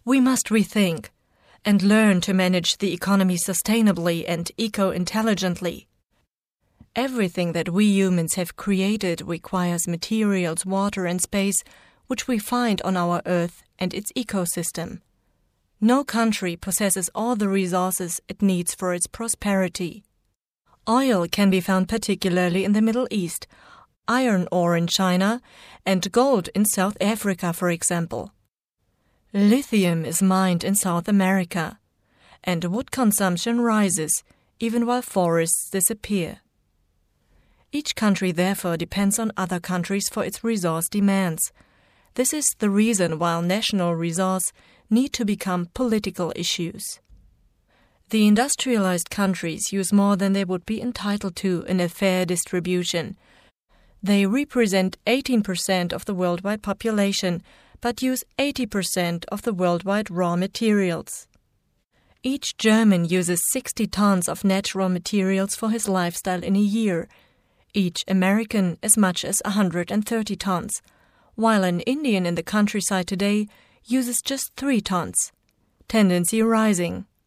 We must rethink and learn to manage the economy sustainably and eco-intelligently. Everything that we humans have created requires materials, water, and space which we find on our Earth and its ecosystem. No country possesses all the resources it needs for its prosperity. Oil can be found particularly in the Middle East, iron ore in China, and gold in South Africa, for example. Lithium is mined in South America, and wood consumption rises even while forests disappear. Each country therefore depends on other countries for its resource demands. This is the reason why national resources need to become political issues. The industrialized countries use more than they would be entitled to in a fair distribution. They represent 18% of the worldwide population, but use 80% of the worldwide raw materials. Each German uses 60 tons of natural materials for his lifestyle in a year, each American as much as 130 tons, while an Indian in the countryside today uses just 3 tons. Tendency rising.